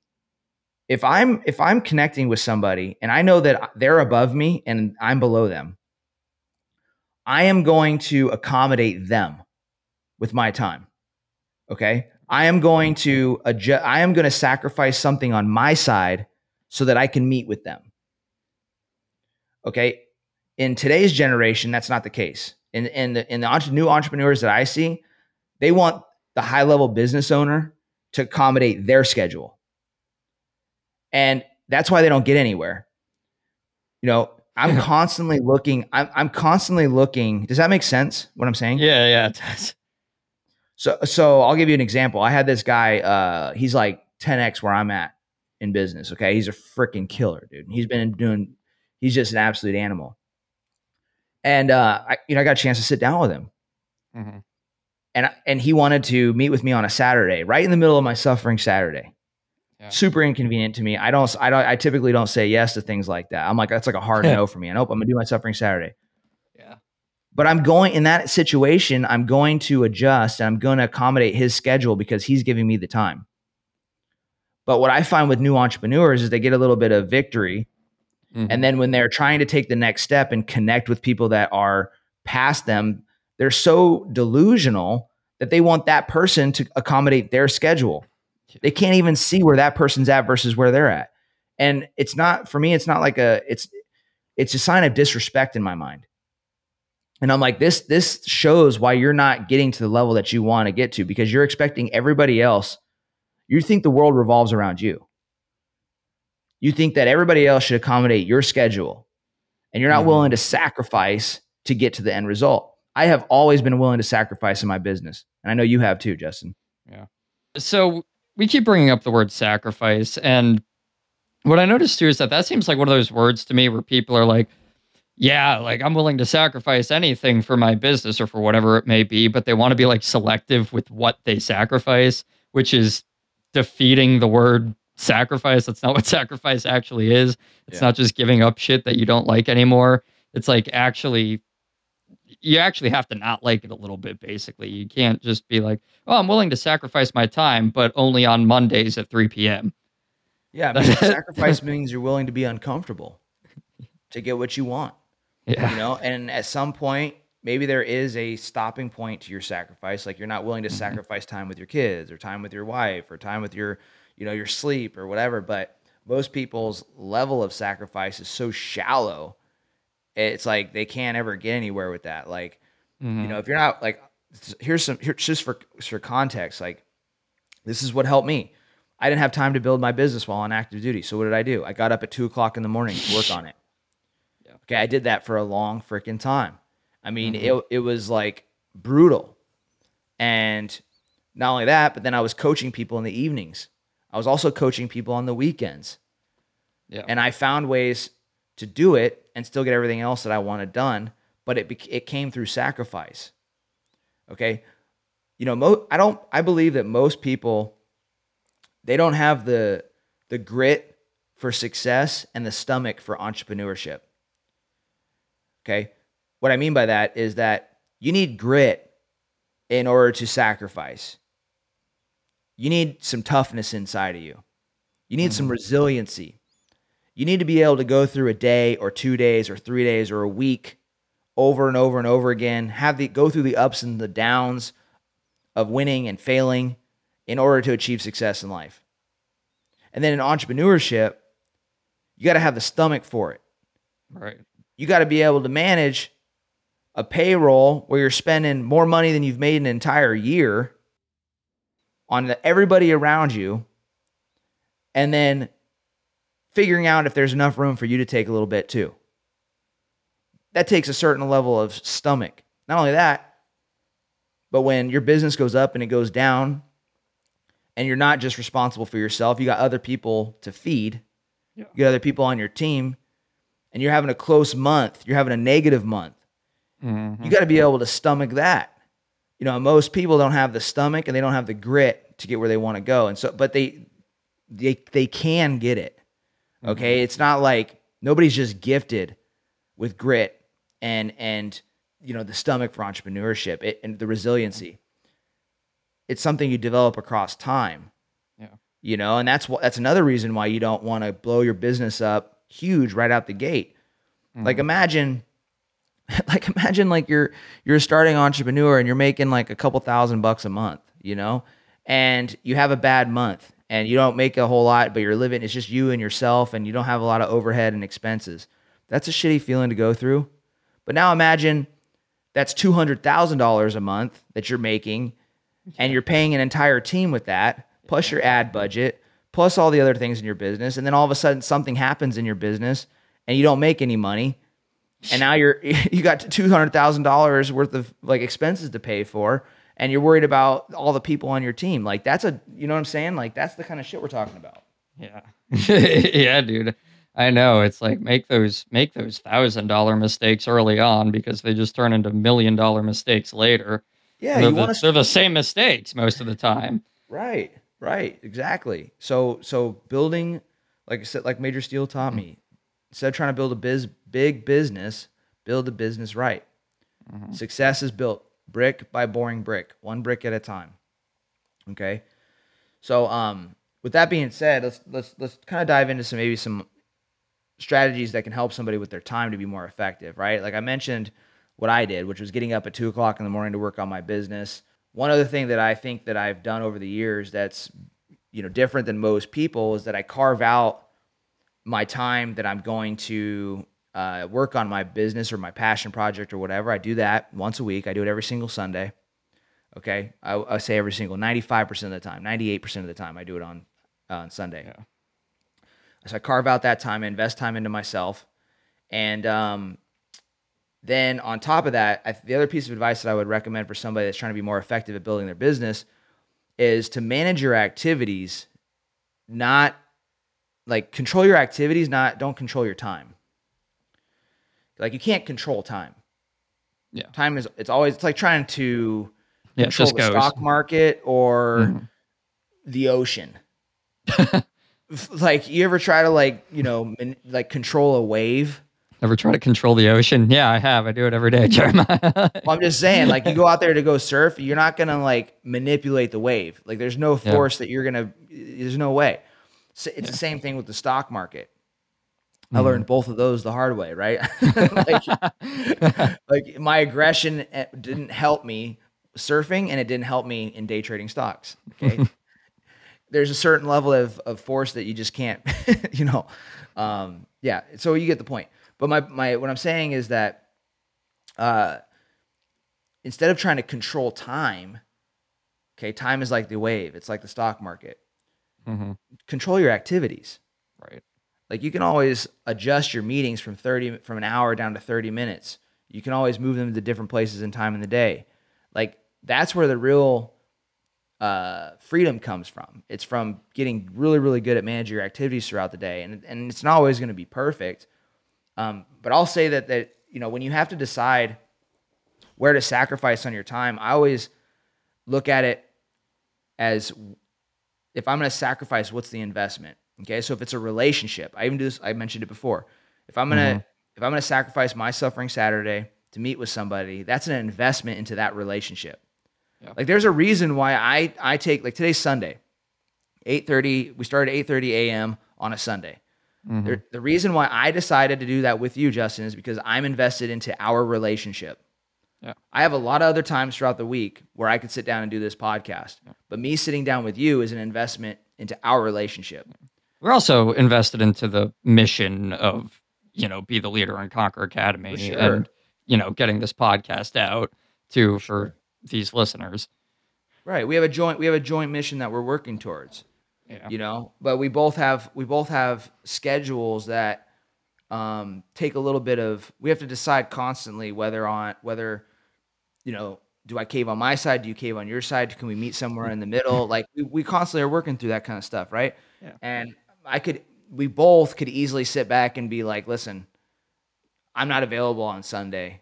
If I'm, if I'm connecting with somebody and I know that they're above me and I'm below them, I am going to accommodate them with my time. Okay. I am going to adjust, I am going to sacrifice something on my side so that I can meet with them. Okay. In today's generation, that's not the case. In, in the, in the entre- new entrepreneurs that I see, they want the high level business owner to accommodate their schedule. And that's why they don't get anywhere. You know, I'm constantly looking, I'm, I'm constantly looking. Does that make sense what I'm saying? Yeah, yeah, it does. So, so I'll give you an example. I had this guy, uh, he's like ten X where I'm at in business. Okay. He's a freaking killer, dude. He's been doing, he's just an absolute animal. And, uh, I, you know, I got a chance to sit down with him. Mm-hmm. And, and he wanted to meet with me on a Saturday, right in the middle of my suffering Saturday. Yeah. Super inconvenient to me. I don't, I don't, I typically don't say yes to things like that. I'm like, that's like a hard no for me. I nope, I'm gonna do my suffering Saturday. Yeah. But I'm going in that situation, I'm going to adjust and I'm going to accommodate his schedule because he's giving me the time. But what I find with new entrepreneurs is they get a little bit of victory. Mm-hmm. And then when they're trying to take the next step and connect with people that are past them, they're so delusional that they want that person to accommodate their schedule. They can't even see where that person's at versus where they're at. And it's not, for me, it's not like a, it's, it's a sign of disrespect in my mind. And I'm like, this, this shows why you're not getting to the level that you want to get to, because you're expecting everybody else. You think the world revolves around you. You think that everybody else should accommodate your schedule, and you're not mm-hmm. willing to sacrifice to get to the end result. I have always been willing to sacrifice in my business. And I know you have too, Justin. Yeah. So we keep bringing up the word sacrifice. And what I noticed too is that that seems like one of those words to me where people are like, yeah, like I'm willing to sacrifice anything for my business or for whatever it may be, but they want to be like selective with what they sacrifice, which is defeating the word sacrifice. That's not what sacrifice actually is. It's yeah. not just giving up shit that you don't like anymore. It's like actually, you actually have to not like it a little bit, basically. You can't just be like, oh, I'm willing to sacrifice my time, but only on Mondays at three p.m. Yeah, because sacrifice means you're willing to be uncomfortable to get what you want. Yeah. You know, and at some point, maybe there is a stopping point to your sacrifice. Like you're not willing to mm-hmm. sacrifice time with your kids or time with your wife or time with your, you know, your sleep or whatever. But most people's level of sacrifice is so shallow. It's like they can't ever get anywhere with that. Like, mm-hmm. you know, if you're not like, here's some, here's just for, for context, like this is what helped me. I didn't have time to build my business while on active duty. So what did I do? I got up at two o'clock in the morning to work on it. Yeah. Okay. I did that for a long freaking time. I mean, mm-hmm. it, it was like brutal. And not only that, but then I was coaching people in the evenings. I was also coaching people on the weekends. Yeah. And I found ways to do it and still get everything else that I wanted done, but it it came through sacrifice. Okay? You know, mo- I don't I believe that most people, they don't have the the grit for success and the stomach for entrepreneurship. Okay? What I mean by that is that you need grit in order to sacrifice. You need some toughness inside of you. You need mm-hmm. some resiliency. You need to be able to go through a day or two days or three days or a week over and over and over again, have the go through the ups and the downs of winning and failing in order to achieve success in life. And then in entrepreneurship, you got to have the stomach for it. Right. You got to be able to manage a payroll where you're spending more money than you've made in an entire year on the, everybody around you, and then figuring out if there's enough room for you to take a little bit too. That takes a certain level of stomach. Not only that, but when your business goes up and it goes down, and you're not just responsible for yourself, you got other people to feed, yeah. You got other people on your team, and you're having a close month, you're having a negative month. Mm-hmm. You got to be able to stomach that. You know, most people don't have the stomach and they don't have the grit to get where they want to go. And so, but they, they, they can get it. Okay. Mm-hmm. It's not like nobody's just gifted with grit and, and, you know, the stomach for entrepreneurship it, and the resiliency. It's something you develop across time. Yeah. You know, and that's what, that's another reason why you don't want to blow your business up huge right out the gate. Mm-hmm. Like imagine, like imagine like you're, you're a starting entrepreneur and you're making like a couple thousand bucks a month, you know, and you have a bad month and you don't make a whole lot, but you're living, it's just you and yourself and you don't have a lot of overhead and expenses. That's a shitty feeling to go through. But now imagine that's two hundred thousand dollars a month that you're making and you're paying an entire team with that, plus your ad budget, plus all the other things in your business. And then all of a sudden something happens in your business and you don't make any money. And now you're, you got two hundred thousand dollars worth of like expenses to pay for. And you're worried about all the people on your team. Like that's a, you know what I'm saying? Like that's the kind of shit we're talking about. Yeah. Yeah, dude. I know. It's like make those, make those thousand dollar mistakes early on because they just turn into million dollar mistakes later. Yeah. They're, you the, want to they're the same mistakes most of the time. Right. Right. Exactly. So, so building, like I said, like Major Steele taught me, instead of trying to build a biz, big business, build a business right. Mm-hmm. Success is built brick by boring brick, one brick at a time. Okay. So, um, with that being said, let's, let's, let's kind of dive into some, maybe some strategies that can help somebody with their time to be more effective, right? Like I mentioned what I did, which was getting up at two o'clock in the morning to work on my business. One other thing that I think that I've done over the years that's, you know, different than most people is that I carve out my time that I'm going to uh, work on my business or my passion project or whatever. I do that once a week. I do it every single Sunday. Okay. I, I say every single ninety-five percent of the time, ninety-eight percent of the time I do it on, uh, on Sunday. Yeah. So I carve out that time, I invest time into myself. And um, then on top of that, I, the other piece of advice that I would recommend for somebody that's trying to be more effective at building their business is to manage your activities, not like control your activities, not don't control your time. Like you can't control time. Yeah. Time is, it's always, it's like trying to yeah, control the goes. stock market or mm-hmm. the ocean. Like you ever try to like, you know, man, like control a wave? Ever try to control the ocean? Yeah, I have. I do it every day, Jeremiah. Well, I'm just saying, like you go out there to go surf, you're not going to like manipulate the wave. Like there's no force yeah. that you're going to, there's no way. So it's yeah. the same thing with the stock market. I mm. learned both of those the hard way, right? like, like my aggression didn't help me surfing and it didn't help me in day trading stocks. Okay. There's a certain level of, of force that you just can't, you know, um, yeah. So you get the point. But my, my, what I'm saying is that, uh, instead of trying to control time, okay, time is like the wave. It's like the stock market. Mm-hmm. Control your activities. Right. Like you can always adjust your meetings from thirty, from an hour down to thirty minutes. You can always move them to different places and time in the day. Like that's where the real, Uh, freedom comes from. It's from getting really, really good at managing your activities throughout the day. And, and it's not always going to be perfect. Um, but I'll say that, that, you know, when you have to decide where to sacrifice on your time, I always look at it as if I'm going to sacrifice, what's the investment? Okay. So if it's a relationship, I even do this, I mentioned it before. If I'm going to, mm-hmm. if I'm going to sacrifice my suffering Saturday to meet with somebody, that's an investment into that relationship. Yeah. Like there's a reason why I, I take, like today's Sunday, eight thirty, we started at eight thirty a.m. on a Sunday. Mm-hmm. There, the reason why I decided to do that with you, Justin, is because I'm invested into our relationship. Yeah. I have a lot of other times throughout the week where I could sit down and do this podcast. Yeah. But me sitting down with you is an investment into our relationship. We're also invested into the mission of, you know, Be the Leader and Conquer Academy, For sure. and, you know, getting this podcast out to for Sure. these listeners. Right. We have a joint we have a joint mission that we're working towards. Yeah. You know, but we both have we both have schedules that um, take a little bit of. We have to decide constantly whether on whether, you know, do I cave on my side? Do you cave on your side? Can we meet somewhere in the middle? Like we, we constantly are working through that kind of stuff, right? Yeah. And I could we both could easily sit back and be like, listen, I'm not available on Sunday,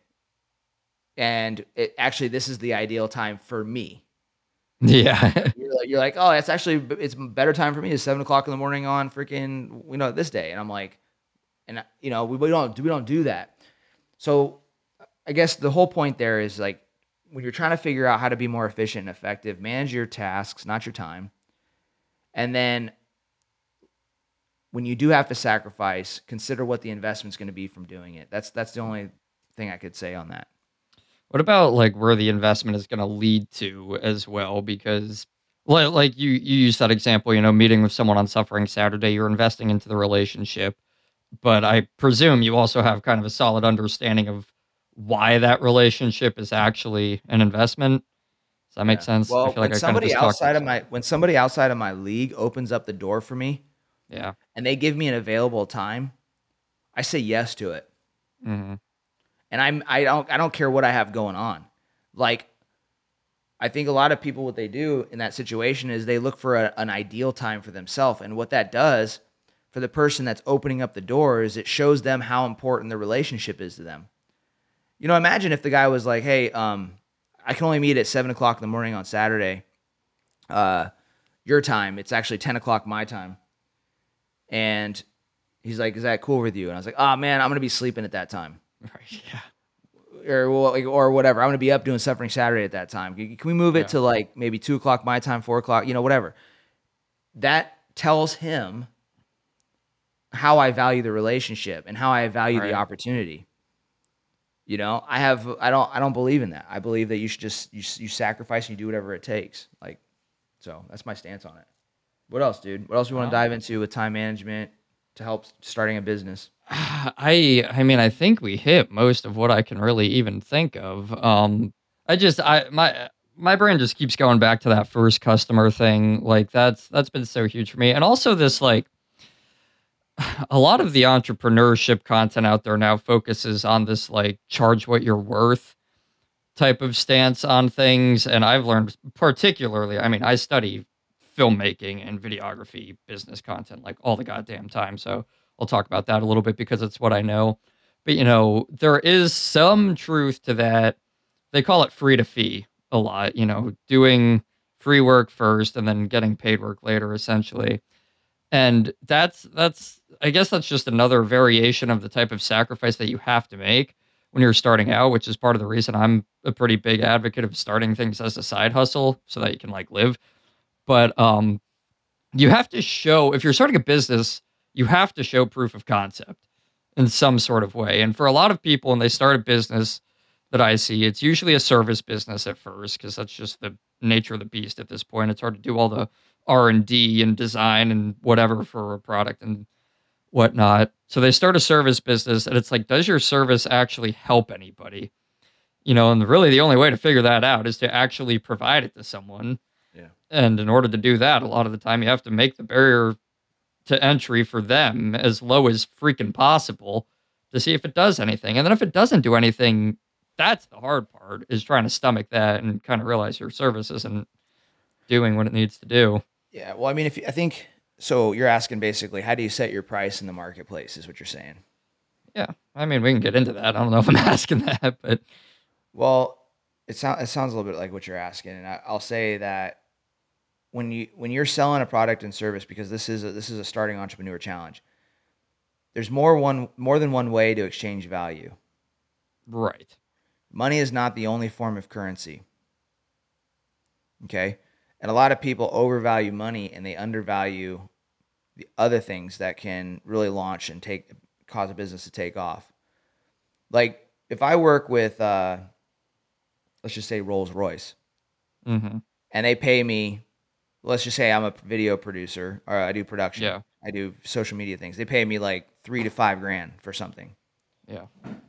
and it, actually this is the ideal time for me. Yeah. You're like, you're like, oh, it's actually it's a better time for me. It's seven o'clock in the morning on freaking you know this day, and I'm like, and you know we, we don't we don't do that. So I guess the whole point there is like when you're trying to figure out how to be more efficient and effective, manage your tasks, not your time, and then when you do have to sacrifice, consider what the investment's going to be from doing it. That's that's the only thing I could say on that. What about like where the investment is going to lead to as well? Because li- like you, you use that example, you know, meeting with someone on Suffering Saturday, you're investing into the relationship, but I presume you also have kind of a solid understanding of why that relationship is actually an investment. Does that make Yeah. sense? I Well, feel like when I kind of somebody just talked outside of myself. my when somebody outside of my league opens up the door for me Yeah. and they give me an available time, I say yes to it. Hmm. And I'm I don't I don't care what I have going on. Like I think a lot of people what they do in that situation is they look for a, an ideal time for themselves, and what that does for the person that's opening up the door is it shows them how important the relationship is to them. You know, imagine if the guy was like, "Hey, um, I can only meet at seven o'clock in the morning on Saturday. Uh, your time. It's actually ten o'clock my time." And he's like, "Is that cool with you?" And I was like, "Oh man, I'm gonna be sleeping at that time." Right. Yeah. Or or whatever. I'm gonna be up doing Suffering Saturday at that time. Can we move it Yeah. to like maybe two o'clock my time, four o'clock? You know, whatever. That tells him how I value the relationship and how I value the Right. opportunity. You know, I have I don't I don't believe in that. I believe that you should just you you sacrifice and you do whatever it takes. Like, so that's my stance on it. What else, dude? What else do you want to Wow. dive into with time management to help starting a business? I I mean I think we hit most of what I can really even think of. Um I just I my my brain just keeps going back to that first customer thing. Like that's that's been so huge for me. And also this like a lot of the entrepreneurship content out there now focuses on this like charge what you're worth type of stance on things. And I've learned particularly, I mean, I study filmmaking and videography business content like all the goddamn time. So I'll talk about that a little bit because it's what I know. But you know, there is some truth to that. They call it free to fee a lot, you know, doing free work first and then getting paid work later, essentially. And that's that's I guess that's just another variation of the type of sacrifice that you have to make when you're starting out, which is part of the reason I'm a pretty big advocate of starting things as a side hustle so that you can like live. But um you have to show if you're starting a business, you have to show proof of concept in some sort of way. And for a lot of people when they start a business that I see, it's usually a service business at first because that's just the nature of the beast at this point. It's hard to do all the R and D and design and whatever for a product and whatnot. So they start a service business and it's like, does your service actually help anybody? You know, and really the only way to figure that out is to actually provide it to someone. Yeah. And in order to do that, a lot of the time you have to make the barrier to entry for them as low as freaking possible to see if it does anything. And then if it doesn't do anything, that's the hard part is trying to stomach that and kind of realize your service isn't doing what it needs to do. Yeah. Well, I mean, if you, I think so, you're asking basically, how do you set your price in the marketplace? Is what you're saying. Yeah. I mean, we can get into that. I don't know if I'm asking that, but Well, it sounds it sounds a little bit like what you're asking, and I, I'll say that when you when you're selling a product and service, because this is a, this is a starting entrepreneur challenge. There's more one more than one way to exchange value. right. Money is not the only form of currency. Okay, and a lot of people overvalue money and they undervalue the other things that can really launch and take cause a business to take off. Like if I work with uh, let's just say Rolls Royce, mm-hmm. and they pay me, let's just say I'm a video producer or I do production. Yeah. I do social media things. They pay me like three to five grand for something. Yeah.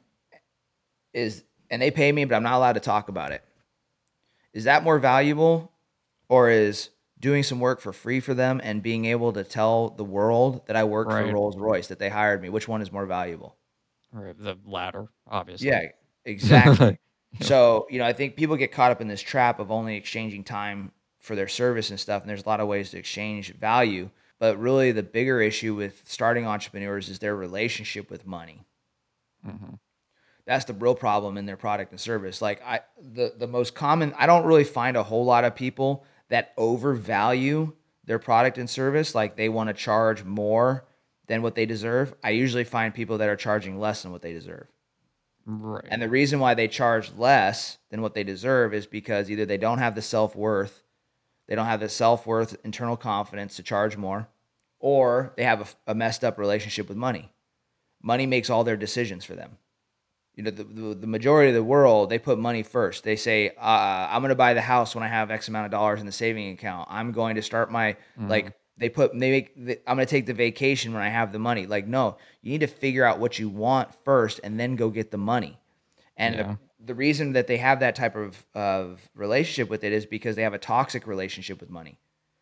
Is and they pay me, but I'm not allowed to talk about it. Is that more valuable, or is doing some work for free for them and being able to tell the world that I work Right. for Rolls Royce, that they hired me? Which one is more valuable? Right. The latter, obviously. Yeah, exactly. So, you know, I think people get caught up in this trap of only exchanging time for their service and stuff. And there's a lot of ways to exchange value. But really the bigger issue with starting entrepreneurs is their relationship with money. Mm-hmm. That's the real problem in their product and service. Like I, the, the most common, I don't really find a whole lot of people that overvalue their product and service. Like they want to charge more than what they deserve. I usually find people that are charging less than what they deserve. Right. And the reason why they charge less than what they deserve is because either they don't have the self-worth, they don't have the self-worth, internal confidence to charge more, or they have a, a messed up relationship with money. Money makes all their decisions for them. You know, the, the, the majority of the world, they put money first. They say, uh, I'm going to buy the house when I have X amount of dollars in the saving account. I'm going to start my, mm-hmm. like, they put, they make, the, I'm going to take the vacation when I have the money. Like, no, you need to figure out what you want first and then go get the money. And yeah. the, the reason that they have that type of, of relationship with it is because they have a toxic relationship with money.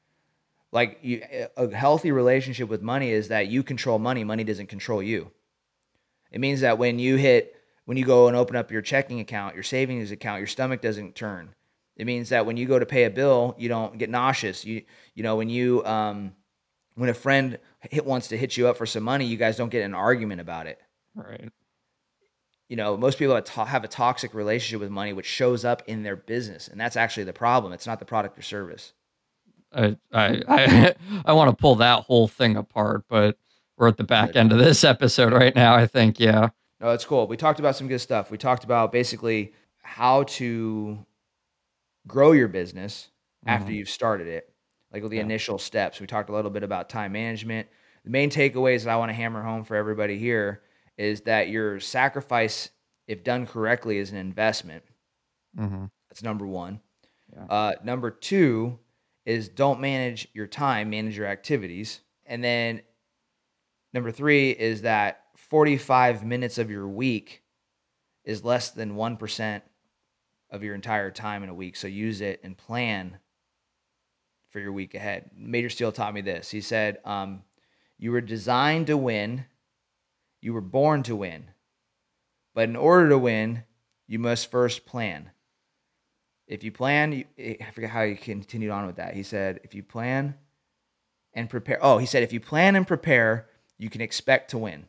Like, you, a healthy relationship with money is that you control money. Money doesn't control you. It means that when you hit, when you go and open up your checking account, your savings account, your stomach doesn't turn. It means that when you go to pay a bill, you don't get nauseous. You you know, when you um, when a friend hit, wants to hit you up for some money, you guys don't get in an argument about it. Right. You know, most people have, to- have a toxic relationship with money, which shows up in their business, and that's actually the problem. It's not the product or service. I I I, I want to pull that whole thing apart, but we're at the back end of this episode right now, I think. Yeah. No, it's cool. We talked about some good stuff. We talked about basically how to grow your business after mm-hmm. you've started it, like with the yeah. initial steps. We talked a little bit about time management. The main takeaways that I want to hammer home for everybody here is that your sacrifice, if done correctly, is an investment. Mm-hmm. That's number one. Yeah. Uh, number two is don't manage your time, manage your activities. And then number three is that forty-five minutes of your week is less than one percent of your entire time in a week. So use it and plan for your week ahead. Major Steele taught me this. He said, um, you were designed to win. You were born to win. But in order to win, you must first plan. If you plan, you, I forget how he continued on with that. He said, if you plan and prepare. Oh, he said, if you plan and prepare, you can expect to win.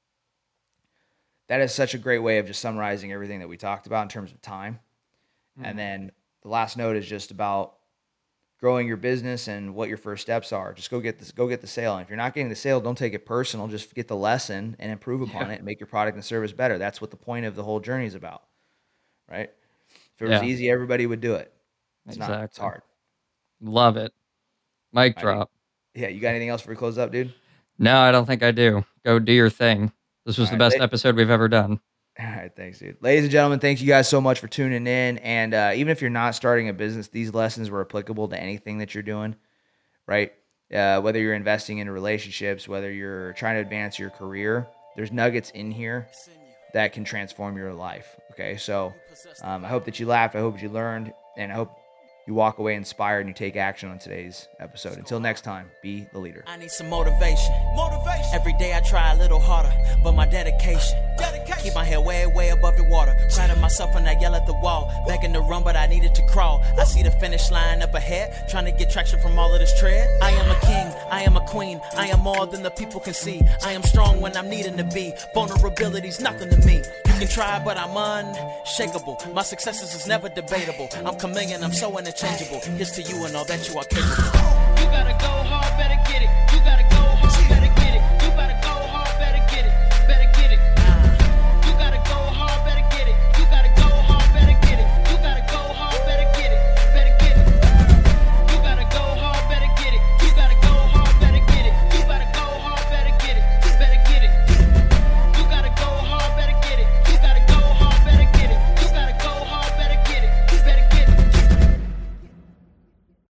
That is such a great way of just summarizing everything that we talked about in terms of time. Mm-hmm. And then the last note is just about growing your business and what your first steps are. Just go get this, go get the sale. And if you're not getting the sale, don't take it personal. Just get the lesson and improve upon yeah. it and make your product and service better. That's what the point of the whole journey is about, right? If it was yeah. easy, everybody would do it. It's exactly. not. It's hard. Love it. Mic I drop. Mean, yeah, you got anything else before we close up, dude? No, I don't think I do. Go do your thing. This was All the right, best la- episode we've ever done. All right, thanks, dude. Ladies and gentlemen, thank you guys so much for tuning in. And uh, even if you're not starting a business, these lessons were applicable to anything that you're doing, right? Uh, whether you're investing in relationships, whether you're trying to advance your career, there's nuggets in here that can transform your life, okay? So um, I hope that you laughed. I hope that you learned. And I hope you walk away inspired and you take action on today's episode. Until next time, be the leader. I need some motivation. Motivation. Every day I try a little harder, but my dedication. dedication. Keep my head way, way above the water. Proud of myself when I yell at the wall. Begging to run, but I needed to crawl. I see the finish line up ahead, trying to get traction from all of this tread. I am a king, I am a queen. I am more than the people can see. I am strong when I'm needing to be. Vulnerability's nothing to me. You can try, but I'm unshakable. My successes is never debatable. I'm chameleon, I'm so interchangeable. Here's to you and all that you are capable. You gotta go hard, better get it.